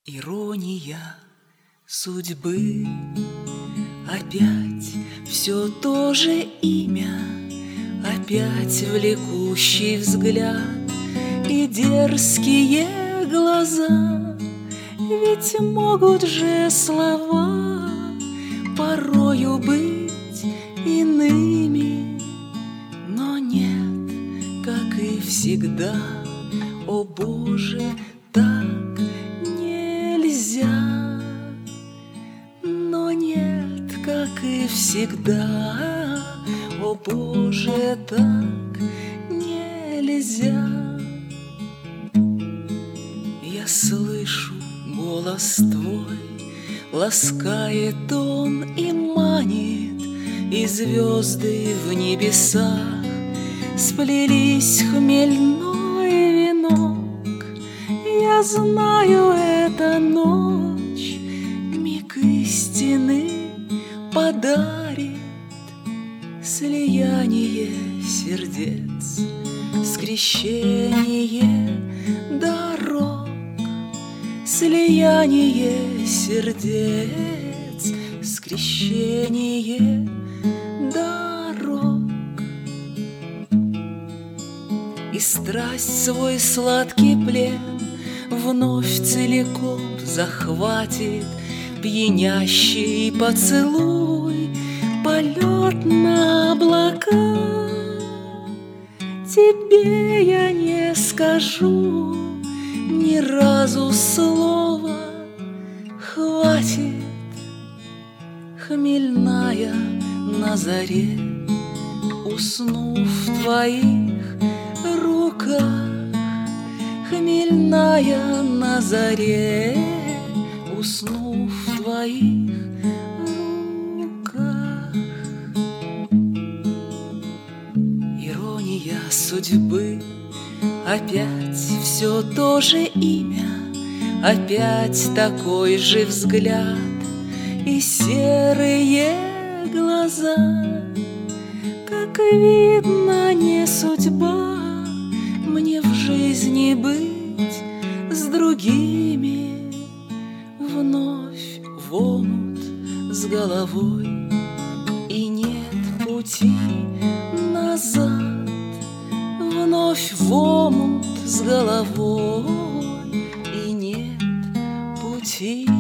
Ирония судьбы, опять все то же имя, опять влекущий взгляд и дерзкие глаза. Ведь могут же слова порою быть иными, но нет, как и всегда, о Боже, так нельзя. Но нет, как и всегда, о Боже, так нельзя. Я слышу голос Твой, ласкает он и манит, и звезды в небесах сплелись хмельной венок. Я знаю, это ночь миг истины подарит, слияние сердец, скрещение дорог, слияние сердец, скрещение дорог. И страсть свой сладкий плен вновь целиком захватит пьянящий поцелуй, полет на облака. Тебе я не скажу ни разу слова, хватит хмельная на заре, уснув в Твоих руках. Хмельная на заре, уснув в Твоих руках. Ирония судьбы, опять все то же имя, опять такой же взгляд и серые глаза. Как видно, не судьба мне в жизни быть с другими, вновь в омут с головой, и нет пути назад. Вновь в омут с головой, и нет пути